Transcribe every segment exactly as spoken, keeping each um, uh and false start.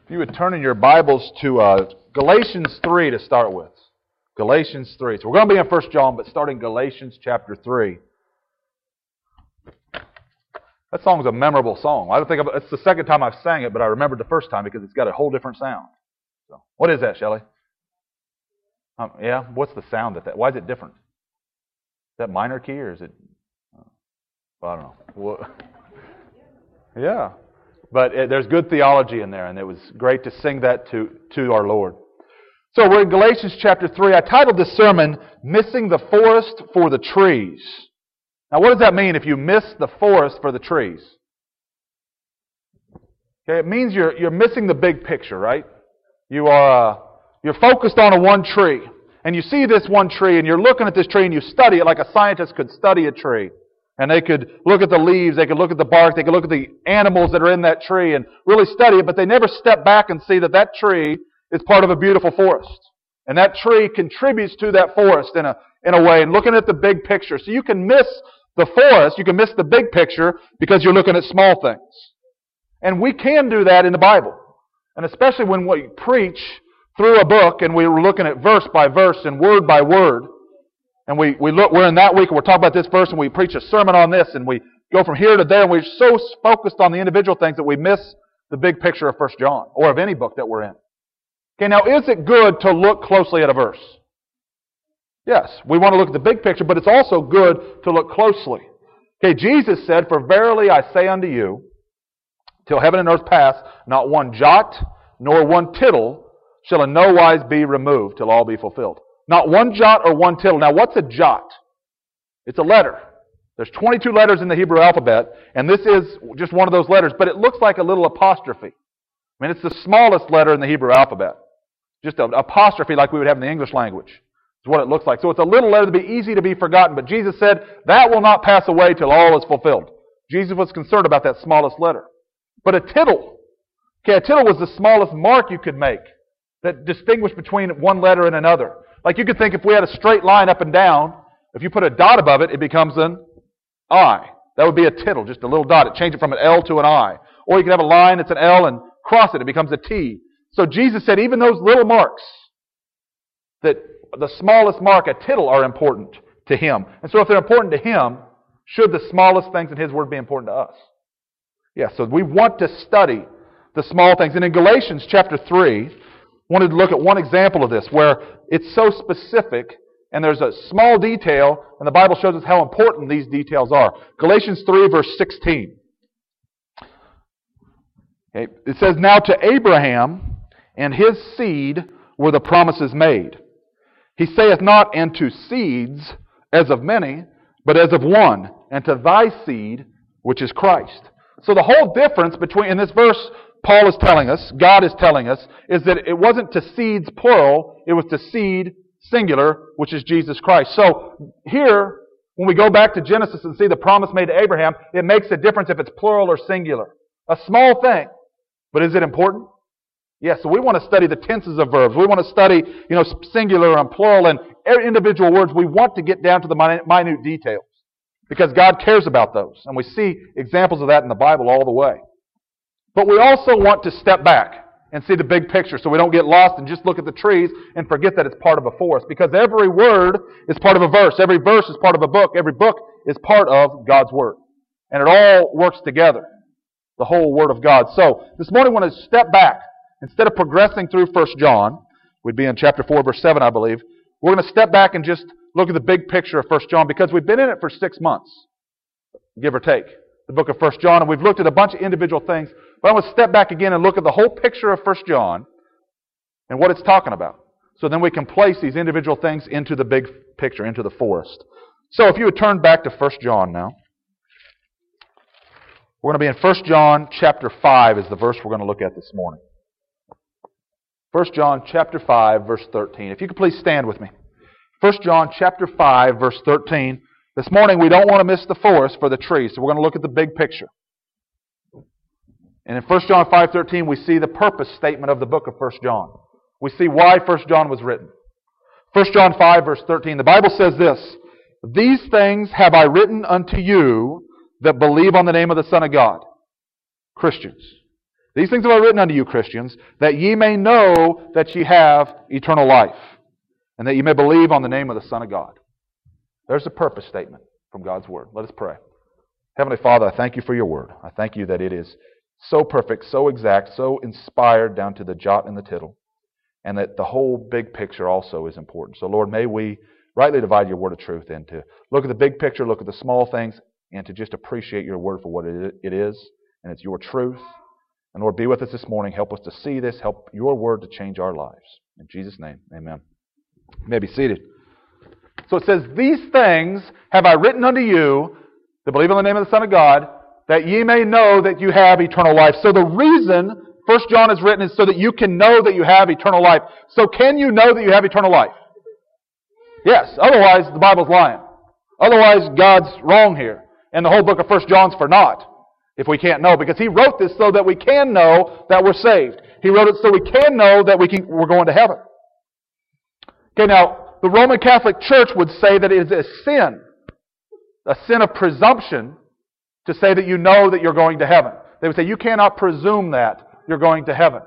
If you would turn in your Bibles to uh, Galatians three to start with. Galatians three. So we're going to be in First John, but starting Galatians chapter three. That song's a memorable song. I don't think I've, it's the second time I've sang it, but I remembered the first time because it's got a whole different sound. So, what is that, Shelley? Um, yeah, what's the sound that that? Why is it different? Is that minor key or is it? Uh, well, I don't know. Well, yeah. But it, there's good theology in there, and it was great to sing that to, to our Lord. So we're in Galatians chapter three. I titled this sermon, Missing the Forest for the Trees. Now what does that mean if you miss the forest for the trees? Okay, it means you're, you're missing the big picture, right? You are, uh, you're focused on a one tree, and you see this one tree, and you're looking at this tree, and you study it like a scientist could study a tree. And they could look at the leaves, they could look at the bark, they could look at the animals that are in that tree and really study it, but they never step back and see that that tree is part of a beautiful forest. And that tree contributes to that forest in a, in a way, and looking at the big picture. So you can miss the forest, you can miss the big picture because you're looking at small things. And we can do that in the Bible. And especially when we preach through a book and we're looking at verse by verse and word by word. And we, we look, we're in that week and we're talking about this verse and we preach a sermon on this and we go from here to there and we're so focused on the individual things that we miss the big picture of First John or of any book that we're in. Okay, now is it good to look closely at a verse? Yes, we want to look at the big picture, but it's also good to look closely. Okay, Jesus said, "For verily I say unto you, till heaven and earth pass, not one jot nor one tittle shall in no wise be removed till all be fulfilled." Not one jot or one tittle. Now, what's a jot? It's a letter. There's twenty-two letters in the Hebrew alphabet, and this is just one of those letters, but it looks like a little apostrophe. I mean, it's the smallest letter in the Hebrew alphabet. Just an apostrophe like we would have in the English language is what it looks like. So it's a little letter to be easy to be forgotten, but Jesus said, that will not pass away till all is fulfilled. Jesus was concerned about that smallest letter. But a tittle, okay, a tittle was the smallest mark you could make that distinguished between one letter and another. Like you could think if we had a straight line up and down, if you put a dot above it, it becomes an I. That would be a tittle, just a little dot. It changes it from an L to an I. Or you could have a line, it's an L, and cross it, it becomes a T. So Jesus said even those little marks, that the smallest mark, a tittle, are important to Him. And so if they're important to Him, should the smallest things in His Word be important to us? Yeah, so we want to study the small things. And in Galatians chapter three, wanted to look at one example of this where it's so specific and there's a small detail and the Bible shows us how important these details are. Galatians three verse sixteen. Okay. It says, "Now to Abraham and his seed were the promises made. He saith not, and to seeds as of many, but as of one, and to thy seed, which is Christ." So the whole difference between, in this verse, Paul is telling us, God is telling us, is that it wasn't to seeds plural, it was to seed singular, which is Jesus Christ. So here, when we go back to Genesis and see the promise made to Abraham, it makes a difference if it's plural or singular. A small thing, but is it important? Yes, so we want to study the tenses of verbs. We want to study, you know, singular and plural and individual words. We want to get down to the minute details because God cares about those. And we see examples of that in the Bible all the way. But we also want to step back and see the big picture so we don't get lost and just look at the trees and forget that it's part of a forest. Because every word is part of a verse. Every verse is part of a book. Every book is part of God's Word. And it all works together. The whole Word of God. So this morning I want to step back. Instead of progressing through First John, we'd be in chapter four verse seven I believe, we're going to step back and just look at the big picture of First John because we've been in it for six months, give or take. The book of First John, and we've looked at a bunch of individual things. But I want to step back again and look at the whole picture of First John and what it's talking about. So then we can place these individual things into the big picture, into the forest. So if you would turn back to First John now. We're going to be in First John chapter five is the verse we're going to look at this morning. First John chapter five verse thirteen. If you could please stand with me. First John chapter five verse thirteen. This morning we don't want to miss the forest for the trees, so we're going to look at the big picture. And in First John five thirteen we see the purpose statement of the book of First John. We see why First John was written. First John five verse thirteen, the Bible says this, "These things have I written unto you that believe on the name of the Son of God." Christians. These things have I written unto you, Christians, that ye may know that ye have eternal life, and that ye may believe on the name of the Son of God. There's the purpose statement from God's Word. Let us pray. Heavenly Father, I thank you for your Word. I thank you that it is so perfect, so exact, so inspired down to the jot and the tittle, and that the whole big picture also is important. So Lord, may we rightly divide your Word of truth and to look at the big picture, look at the small things, and to just appreciate your Word for what it is, and it's your truth. And Lord, be with us this morning. Help us to see this. Help your Word to change our lives. In Jesus' name, amen. You may be seated. So it says, these things have I written unto you that believe in the name of the Son of God, that ye may know that you have eternal life. So the reason First John is written is so that you can know that you have eternal life. So can you know that you have eternal life? Yes. Otherwise, the Bible's lying. Otherwise, God's wrong here. And the whole book of First John's for naught. If we can't know, because He wrote this so that we can know that we're saved. He wrote it so we can know that we can, we're going to heaven. Okay, now, the Roman Catholic Church would say that it is a sin, a sin of presumption, to say that you know that you're going to heaven. They would say you cannot presume that you're going to heaven.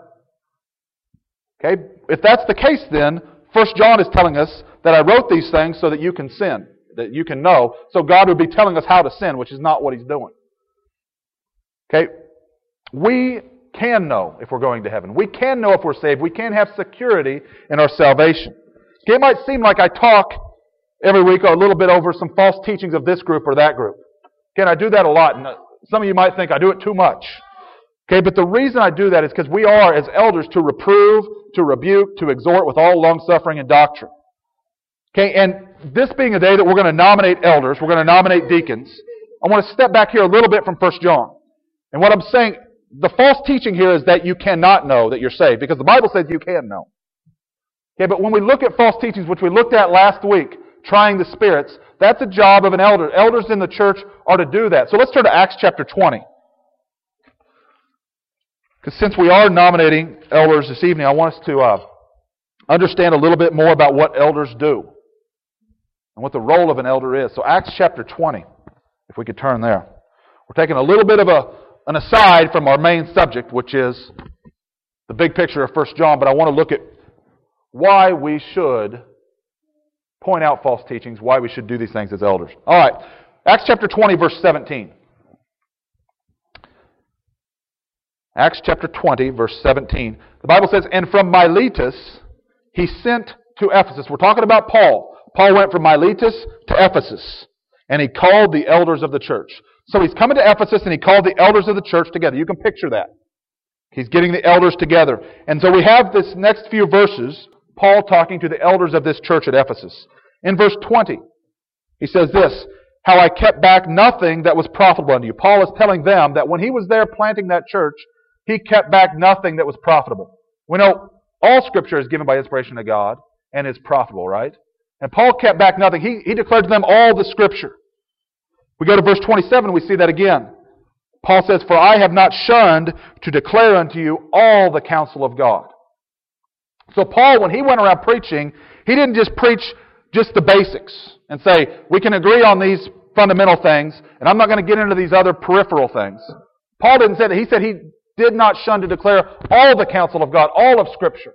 Okay, if that's the case, then First John is telling us that I wrote these things so that you can sin, that you can know. So God would be telling us how to sin, which is not what He's doing. Okay, we can know if we're going to heaven. We can know if we're saved. We can have security in our salvation. Okay, it might seem like I talk every week a little bit over some false teachings of this group or that group. Okay, I do that a lot, and some of you might think I do it too much. Okay, but the reason I do that is because we are, as elders, to reprove, to rebuke, to exhort with all long-suffering and doctrine. Okay, and this being a day that we're going to nominate elders, we're going to nominate deacons, I want to step back here a little bit from First John. And what I'm saying, the false teaching here is that you cannot know that you're saved, because the Bible says you can know. Okay, but when we look at false teachings, which we looked at last week, trying the spirits, that's a job of an elder. Elders in the church are to do that. So let's turn to Acts chapter twenty. Because since we are nominating elders this evening, I want us to uh, understand a little bit more about what elders do and what the role of an elder is. So Acts chapter twenty, if we could turn there. We're taking a little bit of a an aside from our main subject, which is the big picture of First John, but I want to look at why we should point out false teachings, why we should do these things as elders. All right, Acts chapter twenty, verse seventeen. Acts chapter twenty, verse seventeen. The Bible says, and from Miletus he sent to Ephesus. We're talking about Paul. Paul went from Miletus to Ephesus, and he called the elders of the church. So he's coming to Ephesus, and he called the elders of the church together. You can picture that. He's getting the elders together. And so we have this next few verses, Paul talking to the elders of this church at Ephesus. In verse twenty, he says this, how I kept back nothing that was profitable unto you. Paul is telling them that when he was there planting that church, he kept back nothing that was profitable. We know all Scripture is given by inspiration of God and is profitable, right? And Paul kept back nothing. He, he declared to them all the Scripture. We go to verse twenty-seven, we see that again. Paul says, for I have not shunned to declare unto you all the counsel of God. So Paul, when he went around preaching, he didn't just preach just the basics and say, we can agree on these fundamental things, and I'm not going to get into these other peripheral things. Paul didn't say that. He said he did not shun to declare all the counsel of God, all of Scripture.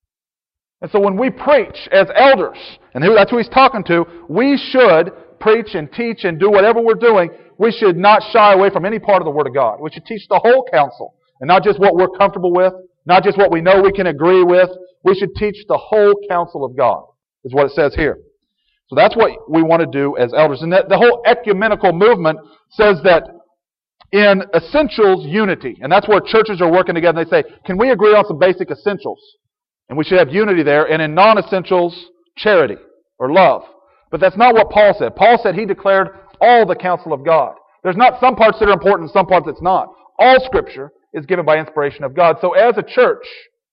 And so when we preach as elders, and that's who he's talking to, we should preach and teach and do whatever we're doing. We should not shy away from any part of the Word of God. We should teach the whole counsel, and not just what we're comfortable with, not just what we know we can agree with. We should teach the whole counsel of God, is what it says here. So that's what we want to do as elders. And that the whole ecumenical movement says that in essentials, unity. And that's where churches are working together. And they say, can we agree on some basic essentials? And we should have unity there. And in non-essentials, charity or love. But that's not what Paul said. Paul said he declared all the counsel of God. There's not some parts that are important and some parts that's not. All Scripture is given by inspiration of God. So as a church,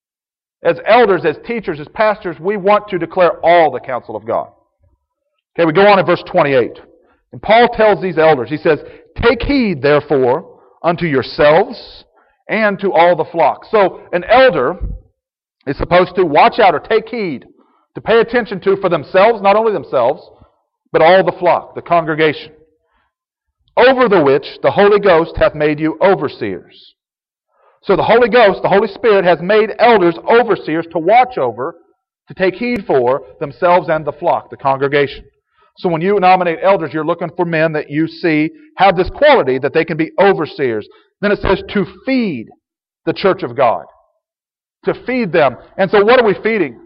as elders, as teachers, as pastors, we want to declare all the counsel of God. Okay, we go on in verse twenty-eight. And Paul tells these elders, he says, take heed, therefore, unto yourselves and to all the flock. So an elder is supposed to watch out or take heed, to pay attention to for themselves, not only themselves, but all the flock, the congregation, over the which the Holy Ghost hath made you overseers, So the Holy Ghost, the Holy Spirit, has made elders overseers to watch over, to take heed for themselves and the flock, the congregation. So when you nominate elders, you're looking for men that you see have this quality that they can be overseers. Then it says to feed the church of God. To feed them. And so what are we feeding?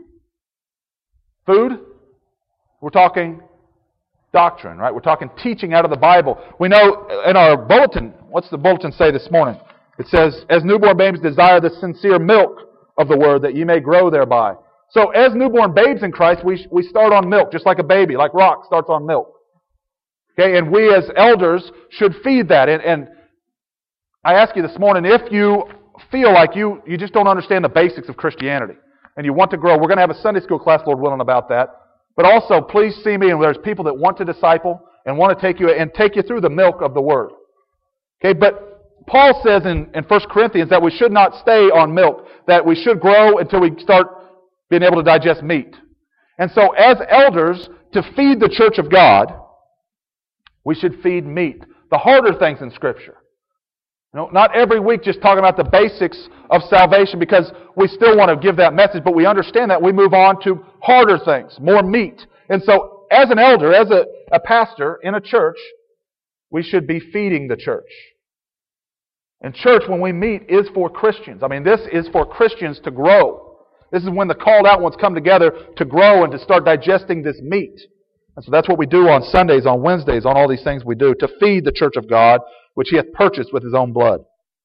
Food? We're talking doctrine, right? We're talking teaching out of the Bible. We know in our bulletin, what's the bulletin say this morning? It says, as newborn babes desire the sincere milk of the word, that ye may grow thereby. So as newborn babes in Christ, we, we start on milk, just like a baby, like Rock starts on milk. Okay, and we as elders should feed that. And, and I ask you this morning, if you feel like you, you just don't understand the basics of Christianity, and you want to grow, we're going to have a Sunday school class, Lord willing, about that. But also, please see me, and there's people that want to disciple and want to take you and take you through the milk of the Word. Okay, but Paul says in, in First Corinthians that we should not stay on milk, that we should grow until we start being able to digest meat. And so as elders, to feed the church of God, we should feed meat. The harder things in Scripture. You know, not every week just talking about the basics of salvation, because we still want to give that message, but we understand that we move on to harder things, more meat. And so as an elder, as a, a pastor in a church, we should be feeding the church. And church, when we meet, is for Christians. I mean, this is for Christians to grow. This is when the called out ones come together to grow and to start digesting this meat. And so that's what we do on Sundays, on Wednesdays, on all these things we do, to feed the church of God, which He hath purchased with His own blood.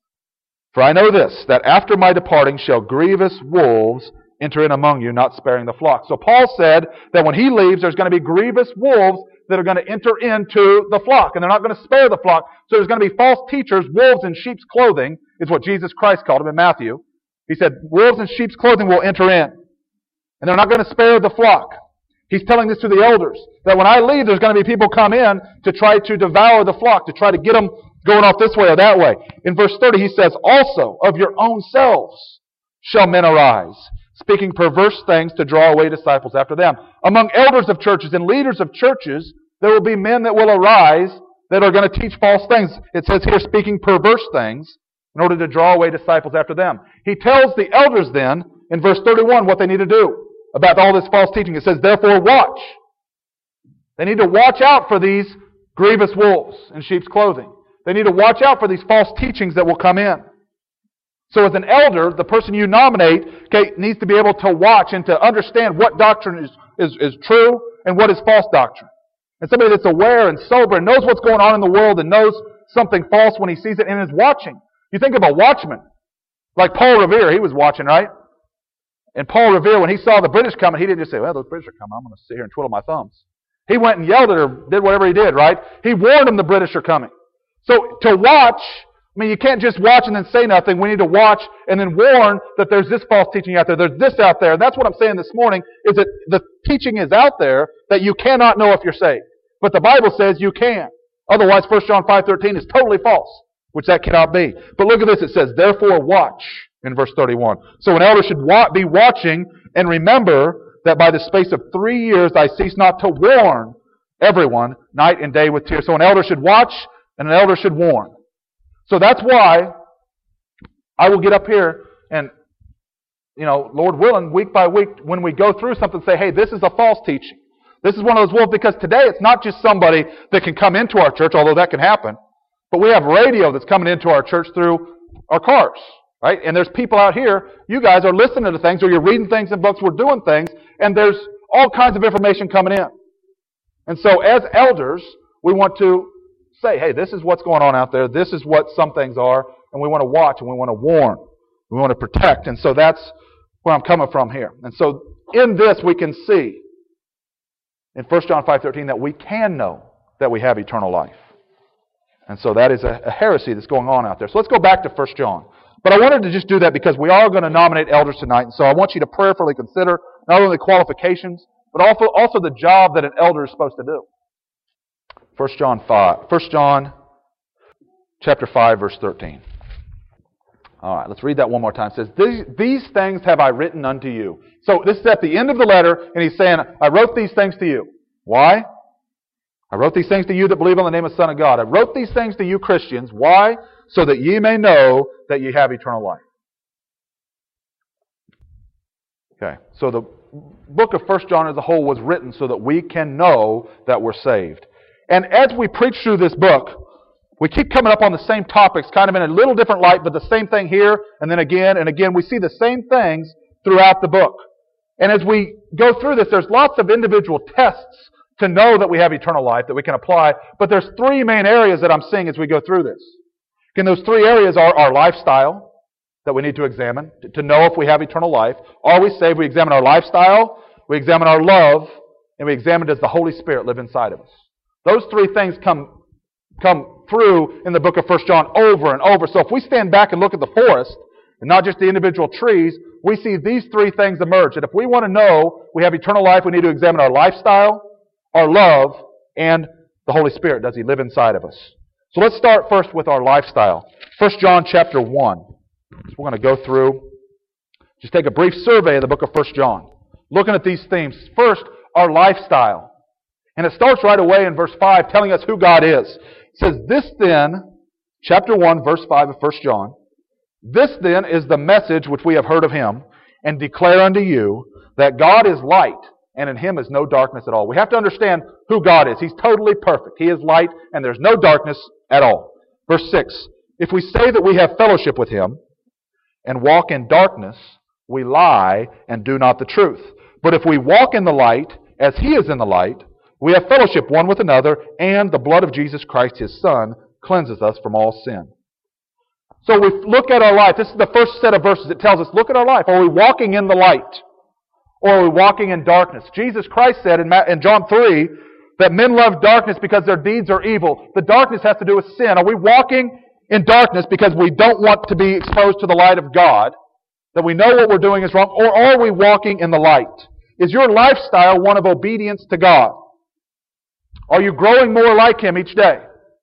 For I know this, that after my departing shall grievous wolves enter in among you, not sparing the flock. So Paul said that when he leaves, there's going to be grievous wolves that are going to enter into the flock, and they're not going to spare the flock. So there's going to be false teachers, wolves in sheep's clothing, is what Jesus Christ called them in Matthew. He said, wolves in sheep's clothing will enter in, and they're not going to spare the flock. He's telling this to the elders, that when I leave, there's going to be people come in to try to devour the flock, to try to get them going off this way or that way. In verse thirty, he says, also of your own selves shall men arise, speaking perverse things to draw away disciples after them. Among elders of churches and leaders of churches, there will be men that will arise that are going to teach false things. It says here, speaking perverse things in order to draw away disciples after them. He tells the elders then, in verse thirty-one, what they need to do about all this false teaching. It says, therefore watch. They need to watch out for these grievous wolves in sheep's clothing. They need to watch out for these false teachings that will come in. So as an elder, the person you nominate, okay, needs to be able to watch and to understand what doctrine is, is, is true and what is false doctrine. And somebody that's aware and sober and knows what's going on in the world and knows something false when he sees it and is watching. You think of a watchman, like Paul Revere, he was watching, right? And Paul Revere, when he saw the British coming, he didn't just say, well, those British are coming, I'm going to sit here and twiddle my thumbs. He went and yelled at her, did whatever he did, right? He warned them the British are coming. So to watch, I mean, you can't just watch and then say nothing. We need to watch and then warn that there's this false teaching out there, there's this out there. And that's what I'm saying this morning, is that the teaching is out there that you cannot know if you're saved. But the Bible says you can. Otherwise, First John five thirteen is totally false, which that cannot be. But look at this, it says, therefore watch, in verse thirty-one. So an elder should wa- be watching and remember that by the space of three years I cease not to warn everyone night and day with tears. So an elder should watch and an elder should warn. So that's why I will get up here and, you know, Lord willing, week by week, when we go through something, say, hey, this is a false teaching. This is one of those wolves, because today it's not just somebody that can come into our church, although that can happen, but we have radio that's coming into our church through our cars, right? And there's people out here, you guys are listening to things, or you're reading things in books, we're doing things, and there's all kinds of information coming in. And so as elders, we want to say, hey, this is what's going on out there, this is what some things are, and we want to watch, and we want to warn, we want to protect. And so that's where I'm coming from here. And so in this we can see, in First John five thirteen, that we can know that we have eternal life. And so that is a, a heresy that's going on out there. So let's go back to First John. But I wanted to just do that because we are going to nominate elders tonight. And so I want you to prayerfully consider not only the qualifications, but also, also the job that an elder is supposed to do. First John five, First John chapter five, verse thirteen. All right, let's read that one more time. It says, these, these things have I written unto you. So this is at the end of the letter, and he's saying, I wrote these things to you. Why? I wrote these things to you that believe on the name of the Son of God. I wrote these things to you Christians. Why? so that ye may know that ye have eternal life. Okay, so the book of First John as a whole was written so that we can know that we're saved. And as we preach through this book, we keep coming up on the same topics, kind of in a little different light, but the same thing here, and then again and again. We see the same things throughout the book. And as we go through this, there's lots of individual tests to know that we have eternal life that we can apply, but there's three main areas that I'm seeing as we go through this. Again, those three areas are our lifestyle that we need to examine to know if we have eternal life. Are we saved? We examine our lifestyle, we examine our love, and we examine does the Holy Spirit live inside of us. Those three things come, come through in the book of First John over and over. So if we stand back and look at the forest, and not just the individual trees, we see these three things emerge. And if we want to know we have eternal life, we need to examine our lifestyle, our love, and the Holy Spirit. Does He live inside of us? So let's start first with our lifestyle. First John chapter one. So we're going to go through, just take a brief survey of the book of First John. Looking at these themes. First, our lifestyle. And it starts right away in verse five telling us who God is. It says, this then, chapter one, verse five of First John, this then is the message which we have heard of Him, and declare unto you, that God is light, and in Him is no darkness at all. We have to understand who God is. He's totally perfect. He is light, and there's no darkness at all. Verse six, if we say that we have fellowship with Him, and walk in darkness, we lie, and do not the truth. But if we walk in the light, as He is in the light, we have fellowship one with another, and the blood of Jesus Christ, His Son, cleanses us from all sin. So we look at our life. This is the first set of verses. It tells us, look at our life. Are we walking in the light? Or are we walking in darkness? Jesus Christ said in John three that men love darkness because their deeds are evil. The darkness has to do with sin. Are we walking in darkness because we don't want to be exposed to the light of God, that we know what we're doing is wrong? Or are we walking in the light? Is your lifestyle one of obedience to God? Are you growing more like Him each day?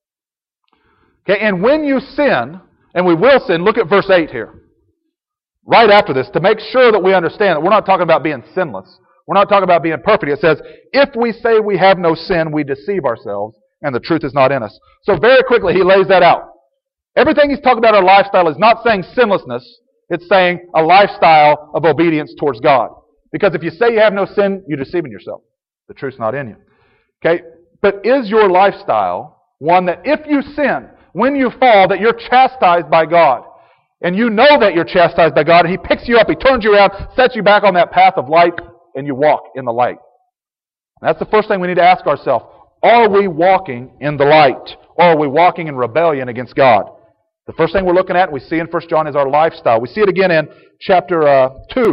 Okay, and when you sin, and we will sin, look at verse eight here. Right after this, to make sure that we understand that we're not talking about being sinless. We're not talking about being perfect. It says, if we say we have no sin, we deceive ourselves, and the truth is not in us. So very quickly, he lays that out. Everything he's talking about our lifestyle is not saying sinlessness. It's saying a lifestyle of obedience towards God. Because if you say you have no sin, you're deceiving yourself. The truth's not in you. Okay? But is your lifestyle one that if you sin, when you fall, that you're chastised by God? And you know that you're chastised by God, and He picks you up, He turns you around, sets you back on that path of light, and you walk in the light. And that's the first thing we need to ask ourselves. Are we walking in the light? Or are we walking in rebellion against God? The first thing we're looking at, we see in First John, is our lifestyle. We see it again in chapter uh, two.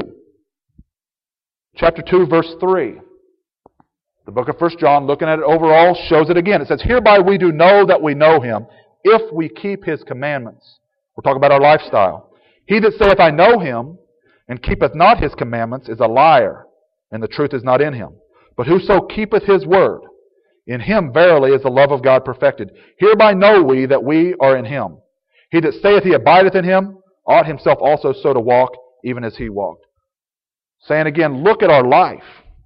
Chapter two, verse three. The book of First John, looking at it overall, shows it again. It says, hereby we do know that we know Him, if we keep His commandments. We're talking about our lifestyle. He that saith, I know Him, and keepeth not His commandments, is a liar, and the truth is not in him. But whoso keepeth His word, in him verily is the love of God perfected. Hereby know we that we are in Him. He that saith he abideth in Him, ought himself also so to walk, even as He walked. Saying again, look at our life.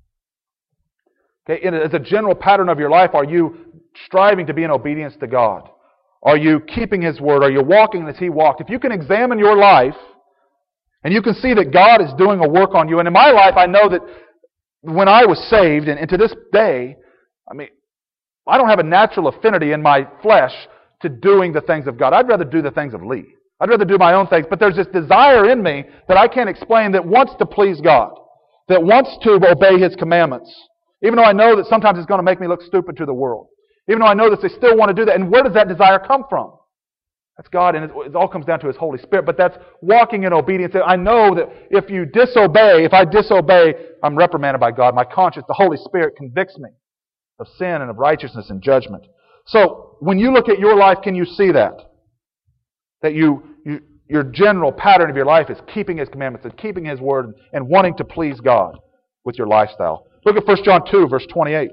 Okay, as a general pattern of your life, are you striving to be in obedience to God? Are you keeping His word? Are you walking as He walked? If you can examine your life, and you can see that God is doing a work on you. And in my life, I know that when I was saved, and, and to this day, I mean, I don't have a natural affinity in my flesh to doing the things of God. I'd rather do the things of Lee. I'd rather do my own things. But there's this desire in me that I can't explain that wants to please God, that wants to obey His commandments. Even though I know that sometimes it's going to make me look stupid to the world. Even though I know that they still want to do that. And where does that desire come from? That's God, and it, it all comes down to His Holy Spirit. But that's walking in obedience. I know that if you disobey, if I disobey, I'm reprimanded by God. My conscience, the Holy Spirit convicts me of sin and of righteousness and judgment. So, when you look at your life, can you see that? That you, you your general pattern of your life is keeping His commandments and keeping His word and wanting to please God with your lifestyle. Look at First John two, verse twenty-eight.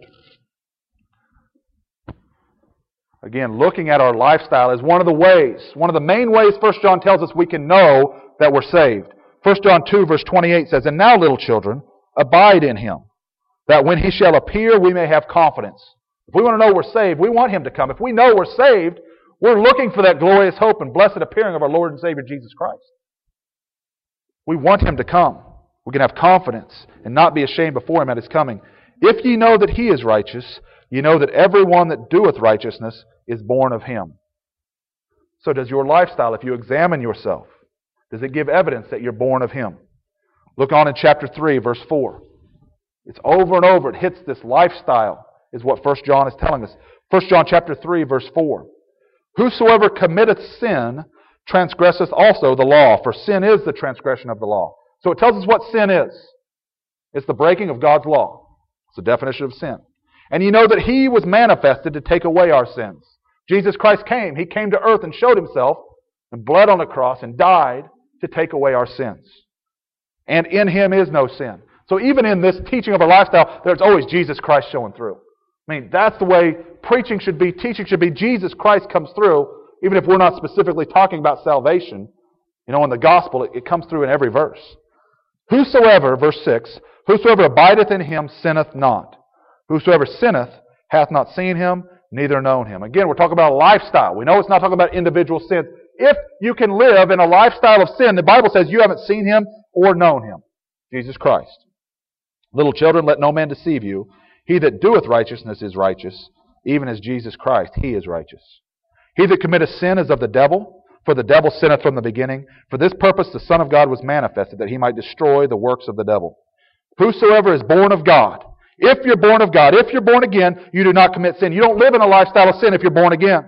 Again, looking at our lifestyle is one of the ways, one of the main ways First John tells us we can know that we're saved. First John two, verse twenty-eight says, and now, little children, abide in Him, that when He shall appear, we may have confidence. If we want to know we're saved, we want Him to come. If we know we're saved, We're looking for that glorious hope and blessed appearing of our Lord and Savior Jesus Christ. We want Him to come. We can have confidence and not be ashamed before Him at His coming. If ye know that He is righteous, ye know that every one that doeth righteousness is born of Him. So does your lifestyle, if you examine yourself, does it give evidence that you're born of Him? Look on in chapter three, verse four. It's over and over. It hits this lifestyle, is what First John is telling us. First John chapter three, verse four. Whosoever committeth sin transgresseth also the law, for sin is the transgression of the law. So it tells us what sin is. It's the breaking of God's law. It's the definition of sin. And you know that He was manifested to take away our sins. Jesus Christ came. He came to earth and showed Himself and bled on the cross and died to take away our sins. And in Him is no sin. So even in this teaching of our lifestyle, there's always Jesus Christ showing through. I mean, that's the way preaching should be, teaching should be. Jesus Christ comes through, even if we're not specifically talking about salvation. You know, in the gospel, it, it comes through in every verse. Whosoever, verse six, whosoever abideth in Him sinneth not. Whosoever sinneth hath not seen Him, neither known Him. Again, we're talking about a lifestyle. We know it's not talking about individual sins. If you can live in a lifestyle of sin, the Bible says you haven't seen Him or known Him. Jesus Christ. Little children, let no man deceive you. He that doeth righteousness is righteous, even as Jesus Christ, He is righteous. He that committeth sin is of the devil, for the devil sinneth from the beginning. For this purpose the Son of God was manifested, that He might destroy the works of the devil. Whosoever is born of God, if you're born of God, if you're born again, you do not commit sin. You don't live in a lifestyle of sin if you're born again.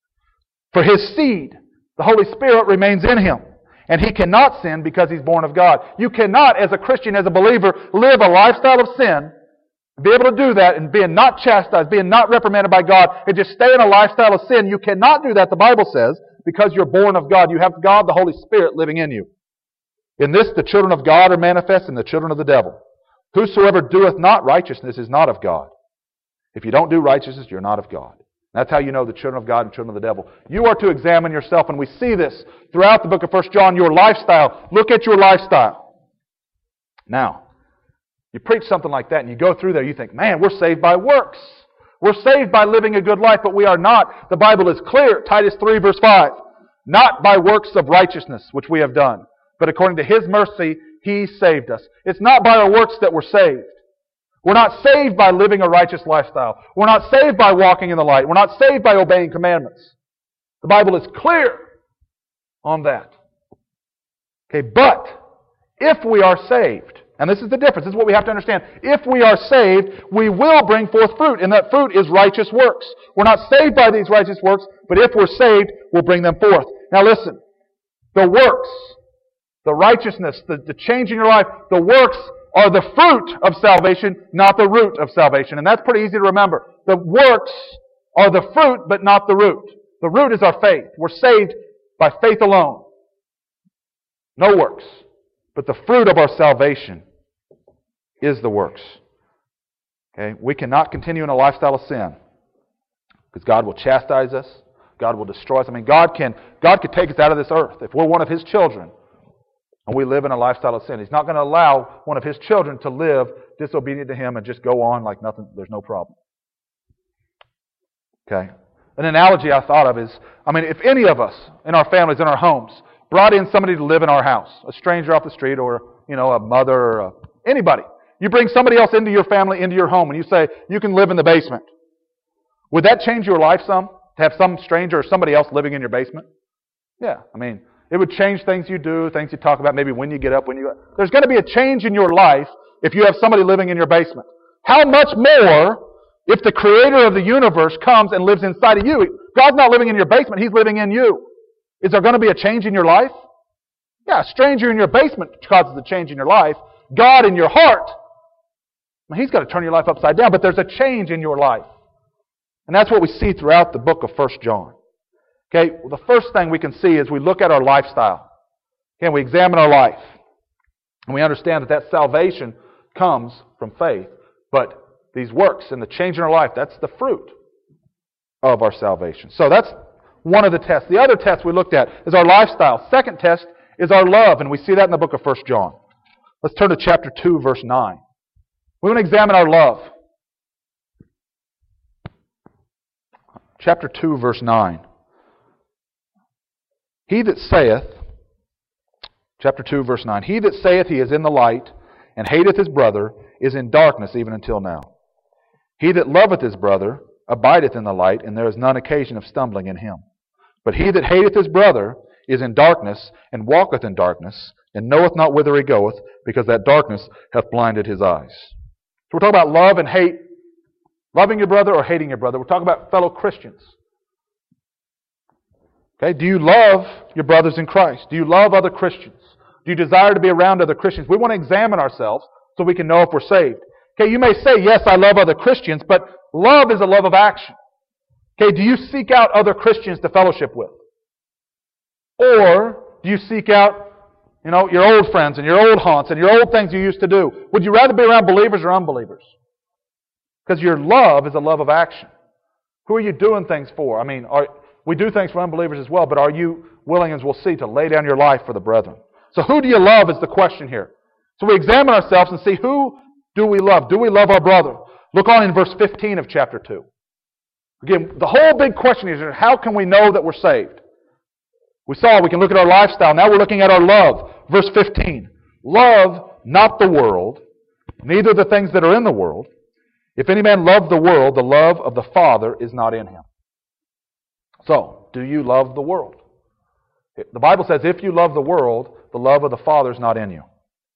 For His seed, the Holy Spirit, remains in him. And he cannot sin because he's born of God. You cannot, as a Christian, as a believer, live a lifestyle of sin, be able to do that and being not chastised, being not reprimanded by God, and just stay in a lifestyle of sin. You cannot do that, the Bible says, because you're born of God. You have God, the Holy Spirit, living in you. In this, the children of God are manifest and the children of the devil. Whosoever doeth not righteousness is not of God. If you don't do righteousness, you're not of God. That's how you know the children of God and children of the devil. You are to examine yourself, and we see this throughout the book of First John, your lifestyle. Look at your lifestyle. Now, you preach something like that, and you go through there, you think, man, we're saved by works. We're saved by living a good life, but we are not. The Bible is clear, Titus three, verse five. Not by works of righteousness, which we have done, but according to His mercy, He saved us. It's not by our works that we're saved. We're not saved by living a righteous lifestyle. We're not saved by walking in the light. We're not saved by obeying commandments. The Bible is clear on that. Okay, but if we are saved, and this is the difference, this is what we have to understand. If we are saved, we will bring forth fruit, and that fruit is righteous works. We're not saved by these righteous works, but if we're saved, we'll bring them forth. Now listen, the works, the righteousness, the, the change in your life, the works are the fruit of salvation, not the root of salvation. And that's pretty easy to remember. The works are the fruit, but not the root. The root is our faith. We're saved by faith alone. No works. But the fruit of our salvation is the works. Okay? We cannot continue in a lifestyle of sin, because God will chastise us. God will destroy us. I mean, God can, God could take us out of this earth if we're one of His children and we live in a lifestyle of sin. He's not going to allow one of His children to live disobedient to Him and just go on like nothing, there's no problem. Okay? An analogy I thought of is, I mean, if any of us in our families, in our homes, brought in somebody to live in our house, a stranger off the street or, you know, a mother or a, anybody. You bring somebody else into your family, into your home, and you say, you can live in the basement. Would that change your life some? To have some stranger or somebody else living in your basement? Yeah, I mean, it would change things you do, things you talk about, maybe when you get up, when you... There's going to be a change in your life if you have somebody living in your basement. How much more if the Creator of the universe comes and lives inside of you? God's not living in your basement, He's living in you. Is there going to be a change in your life? Yeah, a stranger in your basement causes a change in your life. God in your heart, well, He's got to turn your life upside down, but there's a change in your life. And that's what we see throughout the book of First John. Okay, well, the first thing we can see is we look at our lifestyle. Okay, we examine our life. And we understand that that salvation comes from faith. But these works and the change in our life, that's the fruit of our salvation. So that's one of the tests. The other test we looked at is our lifestyle. Second test is our love, and we see that in the book of First John. Let's turn to chapter two, verse nine. We want to examine our love. Chapter two, verse nine. He that saith, chapter two, verse nine, he that saith he is in the light, and hateth his brother, is in darkness even until now. He that loveth his brother abideth in the light, and there is none occasion of stumbling in him. But he that hateth his brother is in darkness, and walketh in darkness, and knoweth not whither he goeth, because that darkness hath blinded his eyes. So we're talking about love and hate. Loving your brother or hating your brother. We're talking about fellow Christians. Okay, do you love your brothers in Christ? Do you love other Christians? Do you desire to be around other Christians? We want to examine ourselves so we can know if we're saved. Okay, you may say, yes, I love other Christians, but love is a love of action. Okay, do you seek out other Christians to fellowship with? Or do you seek out, you know, your old friends and your old haunts and your old things you used to do? Would you rather be around believers or unbelievers? Because your love is a love of action. Who are you doing things for? I mean, are, we do things for unbelievers as well, but are you willing, as we'll see, to lay down your life for the brethren? So who do you love is the question here. So we examine ourselves and see, who do we love? Do we love our brother? Look on in verse fifteen of chapter two. Again, the whole big question is, how can we know that we're saved? We saw we can look at our lifestyle. Now we're looking at our love. Verse fifteen. Love not the world, neither the things that are in the world. If any man love the world, the love of the Father is not in him. So, do you love the world? The Bible says, if you love the world, the love of the Father is not in you.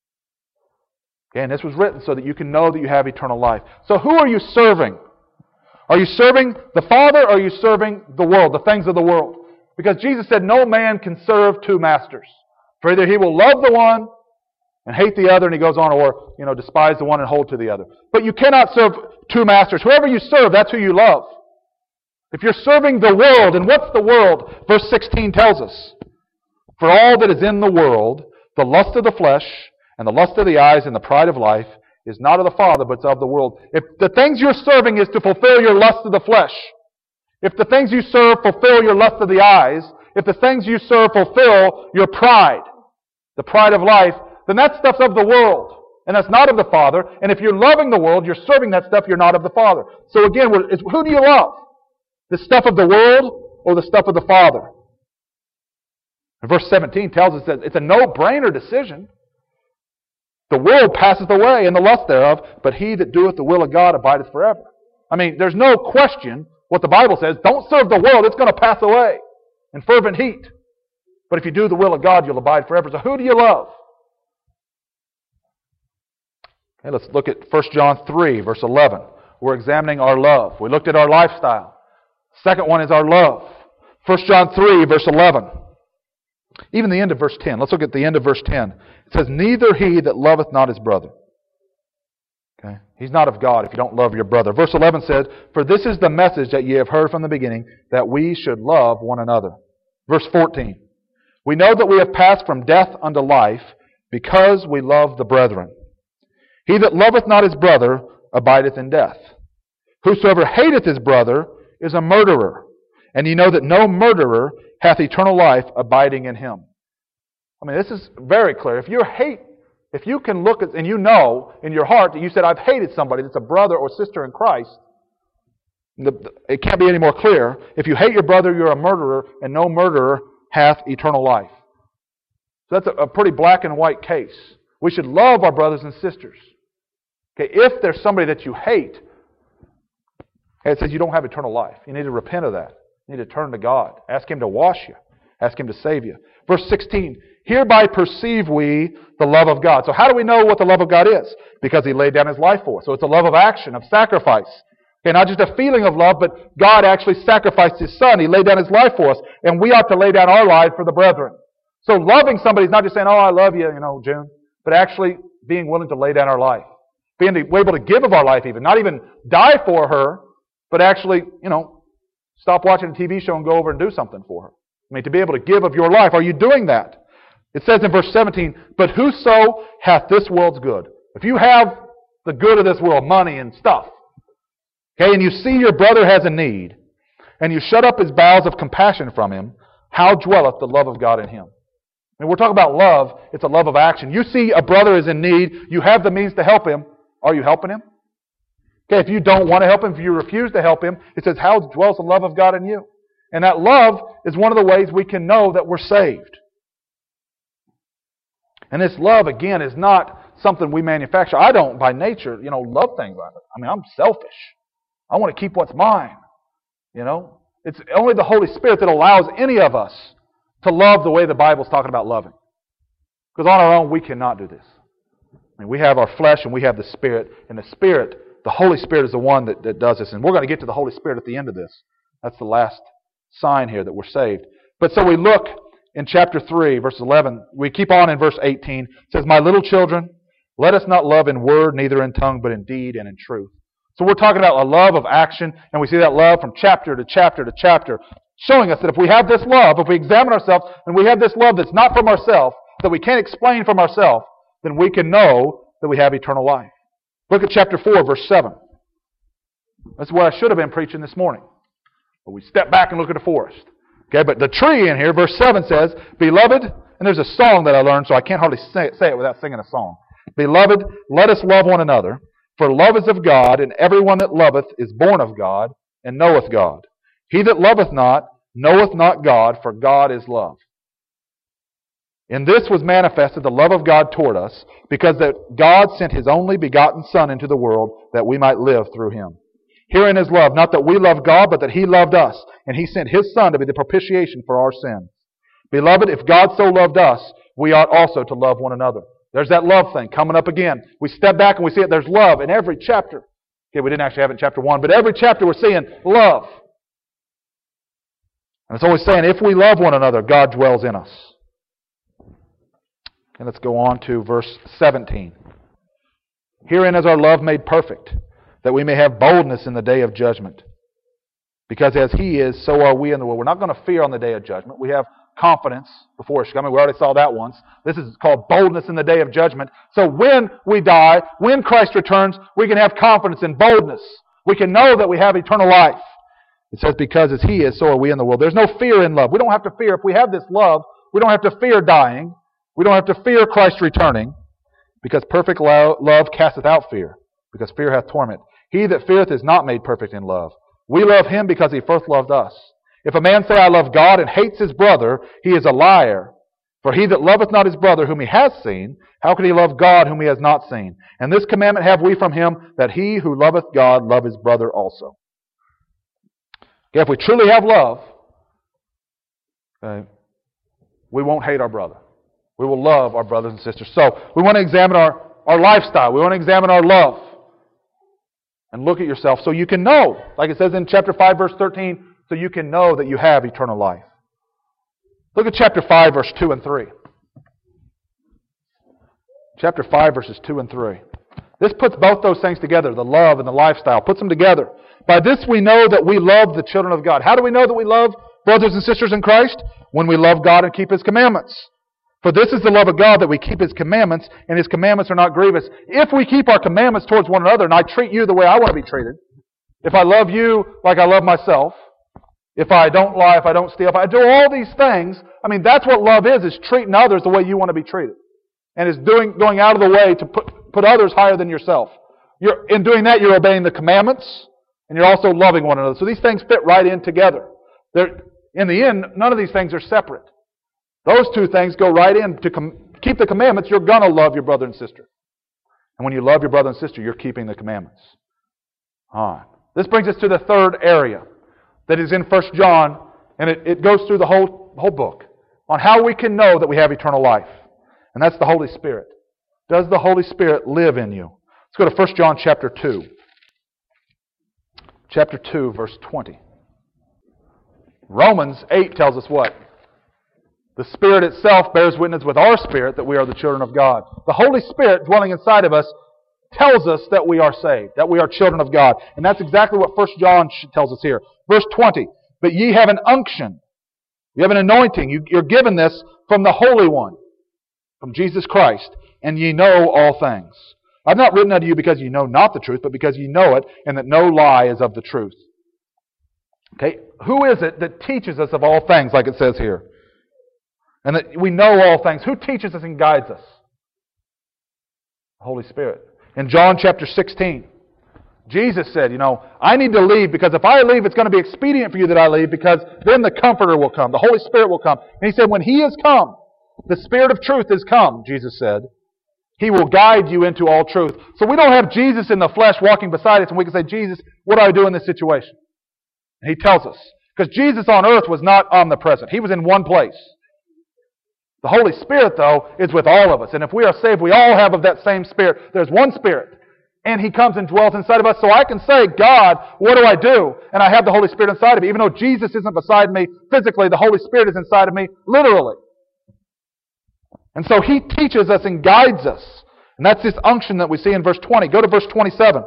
Okay, and this was written so that you can know that you have eternal life. So who are you serving? Are you serving the Father or are you serving the world, the things of the world? Because Jesus said no man can serve two masters. For either he will love the one and hate the other, and he goes on, or, you know, despise the one and hold to the other. But you cannot serve two masters. Whoever you serve, that's who you love. If you're serving the world, and what's the world? Verse sixteen tells us, for all that is in the world, the lust of the flesh, and the lust of the eyes, and the pride of life, is not of the Father, but it's of the world. If the things you're serving is to fulfill your lust of the flesh, if the things you serve fulfill your lust of the eyes, if the things you serve fulfill your pride, the pride of life, then that stuff's of the world. And that's not of the Father. And if you're loving the world, you're serving that stuff, you're not of the Father. So again, it's, who do you love? The stuff of the world or the stuff of the Father? And verse seventeen tells us that it's a no-brainer decision. The world passeth away and the lust thereof, but he that doeth the will of God abideth forever. I mean, there's no question what the Bible says. Don't serve the world, it's going to pass away in fervent heat. But if you do the will of God, you'll abide forever. So who do you love? Okay, let's look at First John three, verse eleven. We're examining our love. We looked at our lifestyle. Second one is our love. First John three, verse eleven. Even the end of verse ten. Let's look at the end of verse ten. It says, neither he that loveth not his brother. Okay? He's not of God if you don't love your brother. Verse eleven says, for this is the message that ye have heard from the beginning, that we should love one another. Verse fourteen. We know that we have passed from death unto life, because we love the brethren. He that loveth not his brother abideth in death. Whosoever hateth his brother is a murderer. And ye know that no murderer hath eternal life abiding in him. I mean, this is very clear. If you hate, if you can look at, and you know in your heart that you said, I've hated somebody that's a brother or sister in Christ, it can't be any more clear. If you hate your brother, you're a murderer, and no murderer hath eternal life. So that's a, a pretty black and white case. We should love our brothers and sisters. Okay, if there's somebody that you hate, it says you don't have eternal life. You need to repent of that. You need to turn to God. Ask Him to wash you. Ask Him to save you. Verse sixteen, hereby perceive we the love of God. So how do we know what the love of God is? Because He laid down His life for us. So it's a love of action, of sacrifice. Okay, not just a feeling of love, but God actually sacrificed His Son. He laid down His life for us. And we ought to lay down our life for the brethren. So loving somebody is not just saying, oh, I love you, you know, June, but actually being willing to lay down our life. Being able to give of our life even. Not even die for her, but actually, you know, stop watching a T V show and go over and do something for her. I mean, to be able to give of your life. Are you doing that? It says in verse seventeen, but whoso hath this world's good. If you have the good of this world, money and stuff, okay, and you see your brother has a need, and you shut up his bowels of compassion from him, how dwelleth the love of God in him? I mean, we're talking about love. It's a love of action. You see a brother is in need. You have the means to help him. Are you helping him? Okay, if you don't want to help him, if you refuse to help him, it says, how dwells the love of God in you? And that love is one of the ways we can know that we're saved. And this love, again, is not something we manufacture. I don't, by nature, you know, love things like that. I mean, I'm selfish. I want to keep what's mine. You know? It's only the Holy Spirit that allows any of us to love the way the Bible's talking about loving. Because on our own, we cannot do this. I mean, we have our flesh and we have the Spirit. And the Spirit, the Holy Spirit is the one that, that does this. And we're going to get to the Holy Spirit at the end of this. That's the last sign here that we're saved. But so we look in chapter three, verse eleven. We keep on in verse eighteen. It says, "My little children, let us not love in word, neither in tongue, but in deed and in truth." So we're talking about a love of action, and we see that love from chapter to chapter to chapter, showing us that if we have this love, if we examine ourselves, and we have this love that's not from ourselves, that we can't explain from ourselves, then we can know that we have eternal life. Look at chapter four, verse seven. That's what I should have been preaching this morning. But we step back and look at the forest. Okay, but the tree in here, verse seven says, "Beloved," and there's a song that I learned, so I can't hardly say it, say it without singing a song. "Beloved, let us love one another, for love is of God, and everyone that loveth is born of God, and knoweth God. He that loveth not, knoweth not God, for God is love. In this was manifested the love of God toward us, because that God sent His only begotten Son into the world, that we might live through Him. Herein is love, not that we love God, but that He loved us, and He sent His Son to be the propitiation for our sins. Beloved, if God so loved us, we ought also to love one another." There's that love thing coming up again. We step back and we see it. There's love in every chapter. Okay, we didn't actually have it in chapter one, but every chapter we're seeing love. And it's always saying, if we love one another, God dwells in us. And let's go on to verse seventeen. "Herein is our love made perfect, that we may have boldness in the day of judgment. Because as He is, so are we in the world." We're not going to fear on the day of judgment. We have confidence before His coming. We already saw that once. This is called boldness in the day of judgment. So when we die, when Christ returns, we can have confidence and boldness. We can know that we have eternal life. It says, because as He is, so are we in the world. There's no fear in love. We don't have to fear. If we have this love, we don't have to fear dying. We don't have to fear Christ returning. Because perfect lo- love casteth out fear. Because fear hath torment. He that feareth is not made perfect in love. We love Him because He first loved us. If a man say, "I love God," and hates his brother, he is a liar. For he that loveth not his brother whom he has seen, how can he love God whom he has not seen? And this commandment have we from Him, that he who loveth God love his brother also. Okay, if we truly have love, okay, we won't hate our brother. We will love our brothers and sisters. So we want to examine our, our lifestyle. We want to examine our love. And look at yourself so you can know, like it says in chapter five, verse thirteen, so you can know that you have eternal life. Look at chapter five, verse two and three. Chapter five, verses two and three. This puts both those things together, the love and the lifestyle, puts them together. "By this we know that we love the children of God." How do we know that we love brothers and sisters in Christ? When we love God and keep His commandments. "For this is the love of God, that we keep His commandments, and His commandments are not grievous." If we keep our commandments towards one another, and I treat you the way I want to be treated, if I love you like I love myself, if I don't lie, if I don't steal, if I do all these things, I mean, that's what love is, is treating others the way you want to be treated. And is doing, going out of the way to put, put others higher than yourself. You're, in doing that, you're obeying the commandments, and you're also loving one another. So these things fit right in together. They're, in the end, none of these things are separate. Those two things go right in. To com- keep the commandments, you're going to love your brother and sister. And when you love your brother and sister, you're keeping the commandments. All right. This brings us to the third area that is in First John, and it, it goes through the whole, whole book on how we can know that we have eternal life. And that's the Holy Spirit. Does the Holy Spirit live in you? Let's go to First John chapter two. Chapter two, verse twenty. Romans eight tells us what? The Spirit itself bears witness with our spirit that we are the children of God. The Holy Spirit dwelling inside of us tells us that we are saved, that we are children of God. And that's exactly what First John tells us here. Verse twenty, "But ye have an unction." You have an anointing. You, you're given this from the Holy One, from Jesus Christ, and ye know all things. I've not written unto you because ye know not the truth, but because ye know it, and that no lie is of the truth. Okay, who is it that teaches us of all things, like it says here? And that we know all things. Who teaches us and guides us? The Holy Spirit. In John chapter sixteen, Jesus said, you know, I need to leave because if I leave, it's going to be expedient for you that I leave because then the Comforter will come. The Holy Spirit will come. And He said, when He has come, the Spirit of truth has come, Jesus said. He will guide you into all truth. So we don't have Jesus in the flesh walking beside us and we can say, Jesus, what do I do in this situation? And He tells us. Because Jesus on earth was not omnipresent. He was in one place. The Holy Spirit, though, is with all of us. And if we are saved, we all have of that same Spirit. There's one Spirit. And He comes and dwells inside of us. So I can say, God, what do I do? And I have the Holy Spirit inside of me. Even though Jesus isn't beside me physically, the Holy Spirit is inside of me literally. And so He teaches us and guides us. And that's this unction that we see in verse twenty. Go to verse twenty-seven.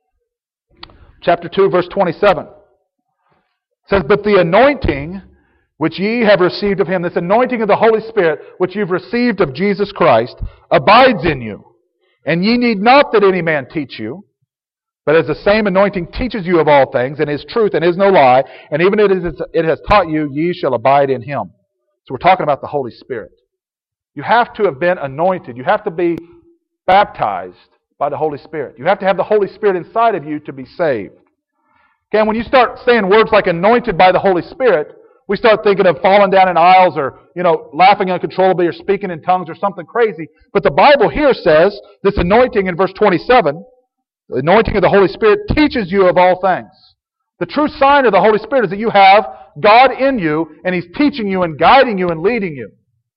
Chapter two, verse twenty-seven. It says, but the anointing which ye have received of Him, this anointing of the Holy Spirit, which you've received of Jesus Christ, abides in you. And ye need not that any man teach you, but as the same anointing teaches you of all things, and is truth and is no lie, and even it, is, it has taught you, ye shall abide in Him. So we're talking about the Holy Spirit. You have to have been anointed. You have to be baptized by the Holy Spirit. You have to have the Holy Spirit inside of you to be saved. Okay, and when you start saying words like anointed by the Holy Spirit, we start thinking of falling down in aisles or, you know, laughing uncontrollably or speaking in tongues or something crazy. But the Bible here says, this anointing in verse twenty-seven, the anointing of the Holy Spirit teaches you of all things. The true sign of the Holy Spirit is that you have God in you and He's teaching you and guiding you and leading you.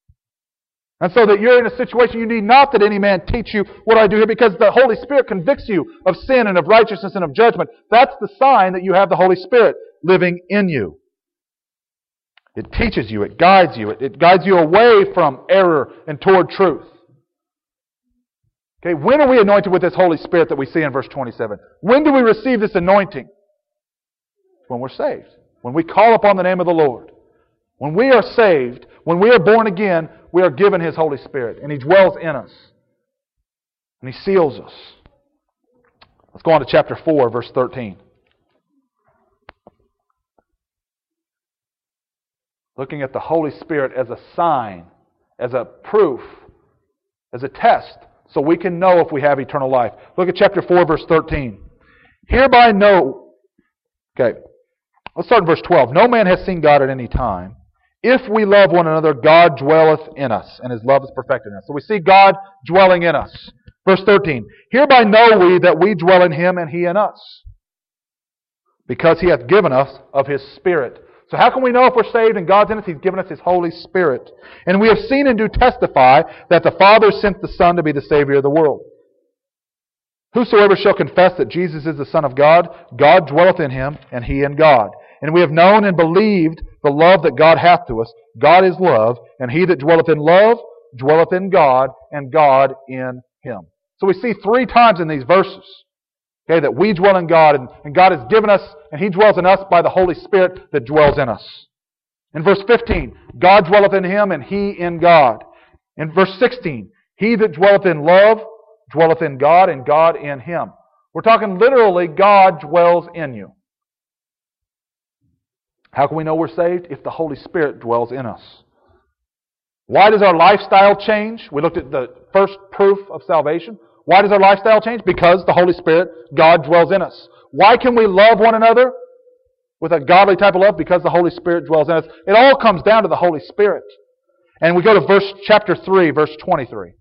And so that you're in a situation you need not that any man teach you what I do here because the Holy Spirit convicts you of sin and of righteousness and of judgment. That's the sign that you have the Holy Spirit living in you. It teaches you, it guides you, it, it guides you away from error and toward truth. Okay, when are we anointed with this Holy Spirit that we see in verse twenty-seven? When do we receive this anointing? When we're saved. When we call upon the name of the Lord. When we are saved, when we are born again, we are given His Holy Spirit. And He dwells in us. And He seals us. Let's go on to chapter four, verse thirteen. Looking at the Holy Spirit as a sign, as a proof, as a test, so we can know if we have eternal life. Look at chapter four, verse thirteen. Hereby know... Okay, let's start in verse twelve. No man has seen God at any time. If we love one another, God dwelleth in us, and His love is perfected in us. So we see God dwelling in us. Verse thirteen. Hereby know we that we dwell in Him, and He in us, because He hath given us of His Spirit. So how can we know if we're saved and God's in us? He's given us His Holy Spirit. And we have seen and do testify that the Father sent the Son to be the Savior of the world. Whosoever shall confess that Jesus is the Son of God, God dwelleth in him, and he in God. And we have known and believed the love that God hath to us. God is love, and he that dwelleth in love dwelleth in God, and God in him. So we see three times in these verses, okay, that we dwell in God, and, and God has given us, and He dwells in us by the Holy Spirit that dwells in us. In verse fifteen, God dwelleth in Him, and He in God. In verse sixteen, He that dwelleth in love dwelleth in God, and God in him. We're talking literally, God dwells in you. How can we know we're saved? If the Holy Spirit dwells in us. Why does our lifestyle change? We looked at the first proof of salvation. Why does our lifestyle change? Because the Holy Spirit, God dwells in us. Why can we love one another with a godly type of love? Because the Holy Spirit dwells in us. It all comes down to the Holy Spirit. And we go to verse chapter three, verse twenty-three.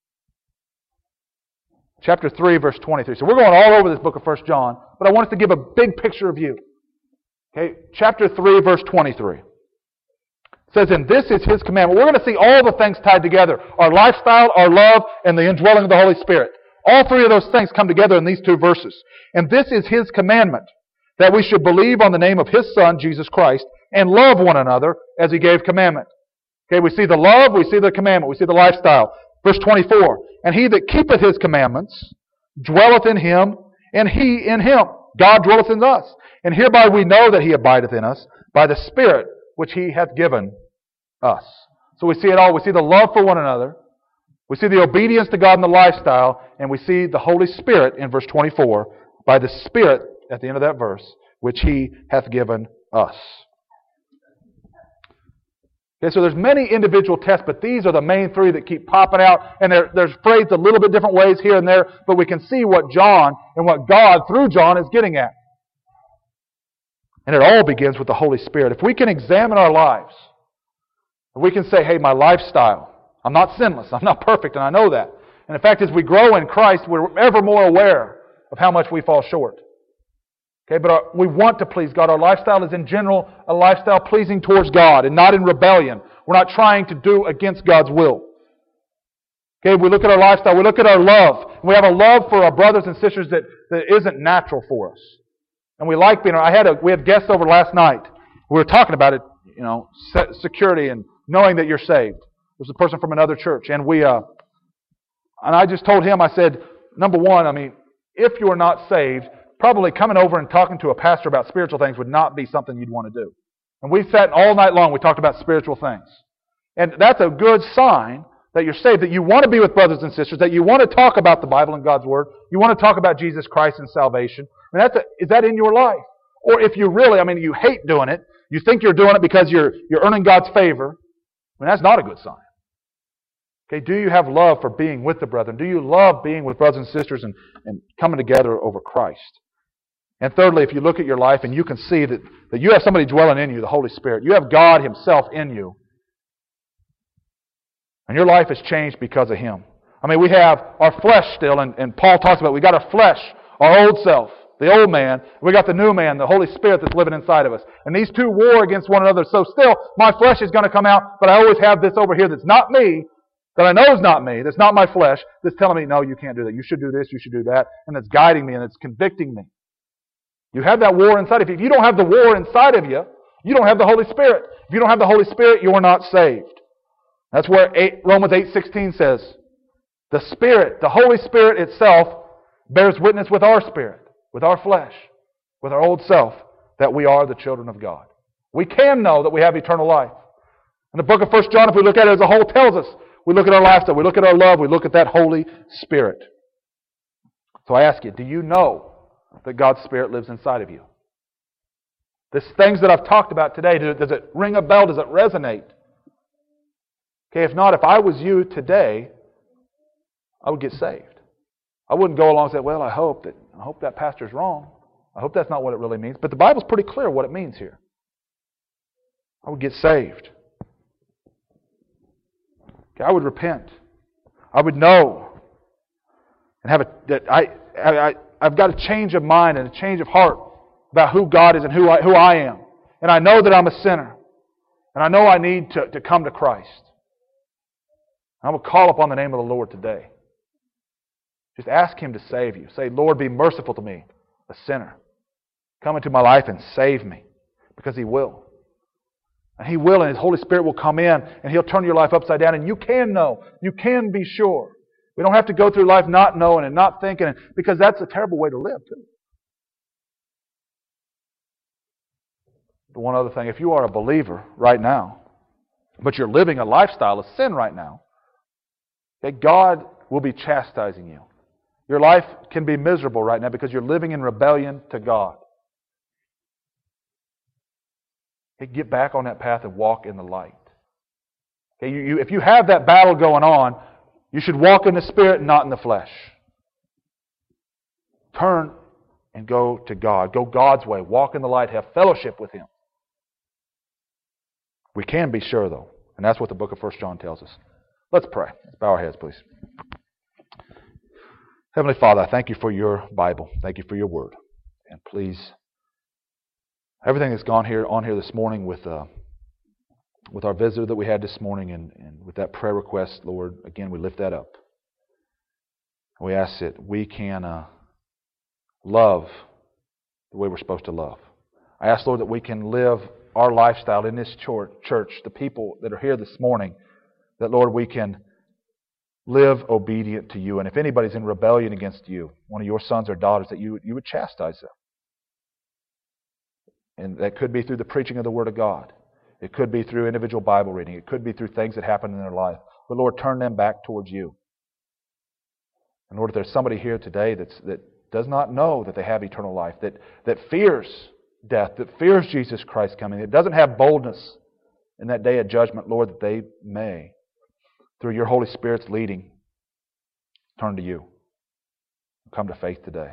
Chapter three, verse twenty-three. So we're going all over this book of First John, but I want us to give a big picture of you. Okay, chapter three, verse twenty-three. It says, and this is His commandment. We're going to see all the things tied together. Our lifestyle, our love, and the indwelling of the Holy Spirit. All three of those things come together in these two verses. And this is His commandment, that we should believe on the name of His Son, Jesus Christ, and love one another as He gave commandment. Okay, we see the love, we see the commandment, we see the lifestyle. Verse twenty-four, and he that keepeth His commandments dwelleth in Him, and He in him. God dwelleth in us. And hereby we know that He abideth in us, by the Spirit which He hath given us. So we see it all. We see the love for one another. We see the obedience to God in the lifestyle. And we see the Holy Spirit in verse twenty-four, by the Spirit, at the end of that verse, which He hath given us. Okay, so there's many individual tests, but these are the main three that keep popping out. And they're, they're phrased a little bit different ways here and there, but we can see what John and what God, through John, is getting at. And it all begins with the Holy Spirit. If we can examine our lives, if we can say, hey, my lifestyle, I'm not sinless, I'm not perfect, and I know that. And in fact, as we grow in Christ, we're ever more aware of how much we fall short. Okay, but our, we want to please God. Our lifestyle is in general a lifestyle pleasing towards God and not in rebellion. We're not trying to do against God's will. Okay, we look at our lifestyle, we look at our love. We have a love for our brothers and sisters that, that isn't natural for us. And we like being, I had a, we had guests over last night. We were talking about it, you know, security and knowing that you're saved. There's a person from another church. And we, uh, and I just told him, I said, number one, I mean, if you're not saved, probably coming over and talking to a pastor about spiritual things would not be something you'd want to do. And we sat all night long, we talked about spiritual things. And that's a good sign that you're saved, that you want to be with brothers and sisters, that you want to talk about the Bible and God's Word, you want to talk about Jesus Christ and salvation. I mean, that's a, is that in your life? Or if you really, I mean, you hate doing it, you think you're doing it because you're, you're earning God's favor, I mean, that's not a good sign. Okay, do you have love for being with the brethren? Do you love being with brothers and sisters and, and coming together over Christ? And thirdly, if you look at your life and you can see that, that you have somebody dwelling in you, the Holy Spirit, you have God Himself in you, and your life has changed because of Him. I mean, we have our flesh still, and, and Paul talks about it. We got our flesh, our old self, the old man. We got the new man, the Holy Spirit that's living inside of us. And these two war against one another. So still, my flesh is going to come out, but I always have this over here that's not me, that I know is not me, that's not my flesh, that's telling me, no, you can't do that. You should do this, you should do that. And it's guiding me and it's convicting me. You have that war inside of you. If you don't have the war inside of you, you don't have the Holy Spirit. If you don't have the Holy Spirit, you are not saved. That's where eight, Romans eight sixteen says, the Spirit, the Holy Spirit itself, bears witness with our spirit, with our flesh, with our old self, that we are the children of God. We can know that we have eternal life. And the book of First John, if we look at it as a whole, tells us, we look at our lifestyle, we look at our love, we look at that Holy Spirit. So I ask you, do you know that God's Spirit lives inside of you? These things that I've talked about today, does it ring a bell? Does it resonate? Okay, if not, if I was you today, I would get saved. I wouldn't go along and say, well, I hope that I hope that pastor's wrong. I hope that's not what it really means. But the Bible's pretty clear what it means here. I would get saved. Okay, I would repent. I would know and have a that I I I've got a change of mind and a change of heart about who God is and who I who I am. And I know that I'm a sinner. And I know I need to, to come to Christ. I will call upon the name of the Lord today. Just ask Him to save you. Say, Lord, be merciful to me, a sinner. Come into my life and save me. Because He will. And He will, and His Holy Spirit will come in, and He'll turn your life upside down, and you can know. You can be sure. We don't have to go through life not knowing and not thinking, because that's a terrible way to live, too. But one other thing, if you are a believer right now, but you're living a lifestyle of sin right now, that God will be chastising you. Your life can be miserable right now because you're living in rebellion to God. Okay, get back on that path and walk in the light. Okay, you, you, if you have that battle going on, you should walk in the Spirit and not in the flesh. Turn and go to God. Go God's way. Walk in the light. Have fellowship with Him. We can be sure, though. And that's what the book of First John tells us. Let's pray. Let's bow our heads, please. Heavenly Father, I thank You for Your Bible. Thank You for Your Word. And please, everything that's gone here on here this morning with uh, with our visitor that we had this morning and, and with that prayer request, Lord, again, we lift that up. We ask that we can uh, love the way we're supposed to love. I ask, Lord, that we can live our lifestyle in this church, the people that are here this morning, that, Lord, we can live obedient to You. And if anybody's in rebellion against You, one of Your sons or daughters, that You, you would chastise them. And that could be through the preaching of the Word of God. It could be through individual Bible reading. It could be through things that happen in their life. But Lord, turn them back towards You. And Lord, if there's somebody here today that's, that does not know that they have eternal life, that, that fears death, that fears Jesus Christ coming, that doesn't have boldness in that day of judgment, Lord, that they may, through your Holy Spirit's leading, turn to you. Come to faith today.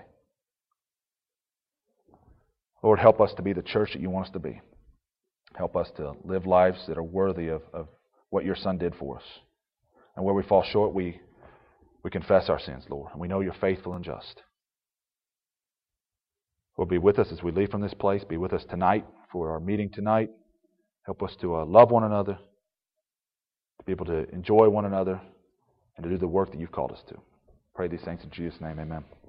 Lord, help us to be the church that you want us to be. Help us to live lives that are worthy of, of what your Son did for us. And where we fall short, we, we confess our sins, Lord. And we know you're faithful and just. Lord, be with us as we leave from this place. Be with us tonight for our meeting tonight. Help us to uh, love one another, to be able to enjoy one another, and to do the work that you've called us to. Pray these things in Jesus' name, amen.